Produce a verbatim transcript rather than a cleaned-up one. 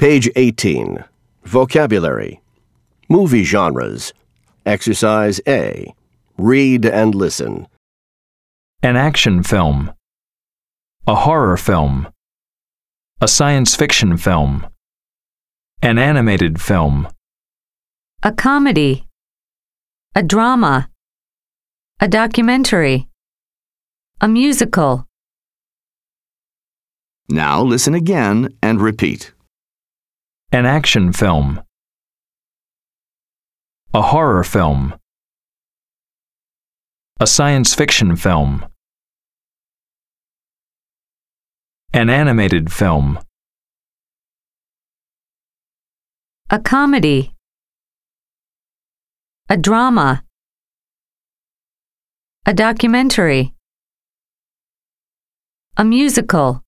Page eighteen. Vocabulary. Movie genres. Exercise A. Read and listen. An action film. A horror film. A science fiction film. An animated film. A comedy. A drama. A documentary. A musical. Now listen again and repeat. An action film. A horror film. A science fiction film. An animated film. A comedy. A drama. A documentary. A musical.